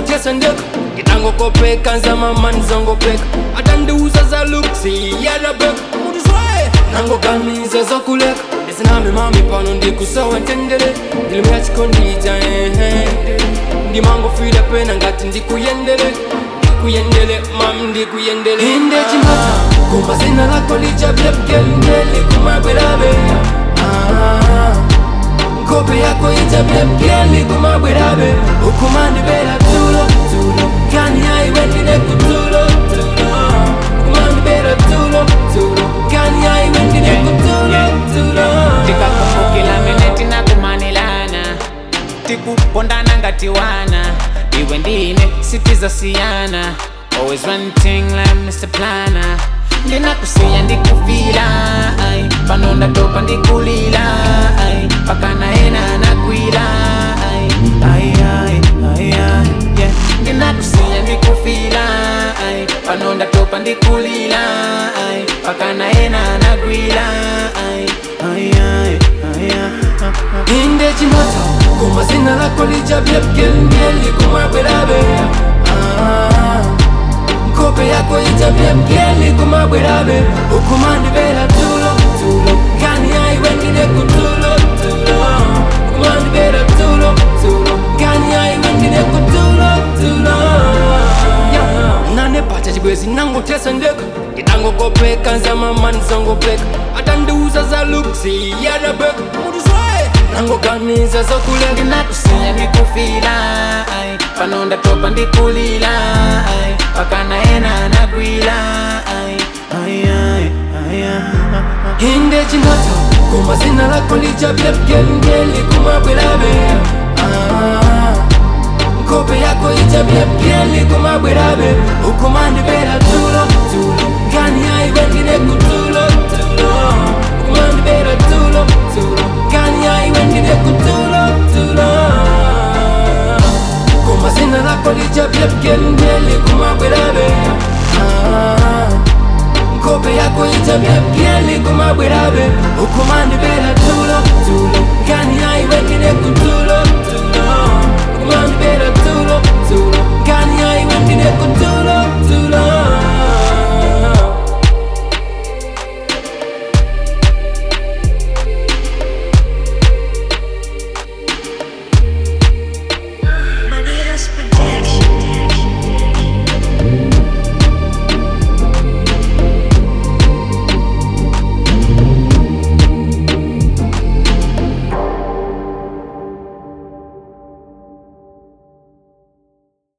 tesa ndeka Kitango kopeka nzama mani zongo peka Atanduza za luksi yada beka Muduzwae Nango kamiza za kuleka Desiname mami pano ndiku sawa ntendele Ilimu ya chiko ndija Ndi mango fida pena ngati ndiku yendele Kuyendele, mam ndi kuyendele Hinde chimata Kumba zina lako licha blepkel ndele kumabwelabe Kope yako ita blepkel kumabwelabe Ukumandi bela tulo, tulo Kani hai wendine kutulo, tulo Ukumandi bela tulo, tulo Kani hai wendine kutulo, tulo Tika kumbukila meneti na kumanilana Tiku pondana ngatiwana Iwe ndine siti za siyana Always one thing like Mr. Planner Ndina kusiya ndikufila Panonda topa ndikulila Pakana ena nakwila Ndina kusiya ndikufila Panonda topa ndikulila Pakana ena nakwila Hinde chimata Kuma zina lako licha blepkel ndele kumabwelabe Kope yako ita blepkel kumabwelabe Ukumandi bela tulo, tulo Kani hai wendine kutulo, tulo Ukumandi bela tulo, tulo Kani hai wendine kutulo, tulo Nane pacha chibwezi nango tesa ndeka Kitango kopeka nzama mani zongo peka Atanduza za luksi yada beka Muduzwae Nango kamiza za kuleka Ndina kusiya ndikufila Panonda topa ndikulila Pakana ena nakwila Hinde chimata Kuma zina lako licha blepkel ndele kumabwelabe Kope yako ita blepkel kumabwelabe Ukuma